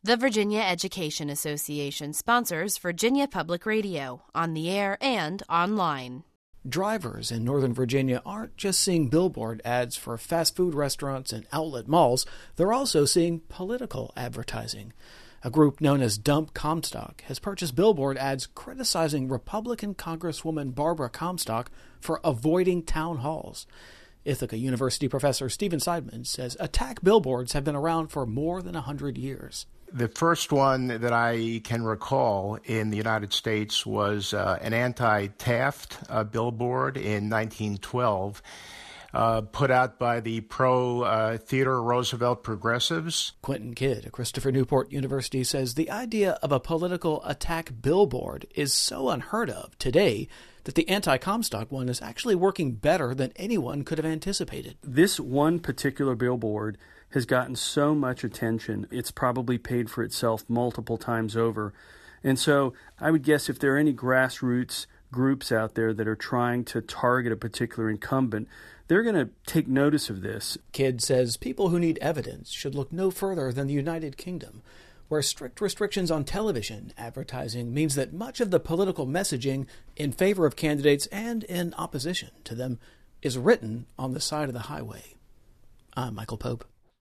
The Virginia Education Association sponsors Virginia Public Radio, on the air and online. Drivers in Northern Virginia aren't just seeing billboard ads for fast food restaurants and outlet malls, they're also seeing political advertising. A group known as Dump Comstock has purchased billboard ads criticizing Republican Congresswoman Barbara Comstock for avoiding town halls. Ithaca University professor Stephen Seidman says attack billboards have been around for more than 100 years. The first one that I can recall in the United States was an anti-Taft billboard in 1912, put out by the pro-Theodore Roosevelt progressives. Quentin Kidd at Christopher Newport University says the idea of a political attack billboard is so unheard of today that the anti-Comstock one is actually working better than anyone could have anticipated. This one particular billboard has gotten so much attention, it's probably paid for itself multiple times over. And so I would guess if there are any grassroots groups out there that are trying to target a particular incumbent, they're going to take notice of this. Kidd says people who need evidence should look no further than the United Kingdom, where strict restrictions on television advertising means that much of the political messaging in favor of candidates and in opposition to them is written on the side of the highway. I'm Michael Pope.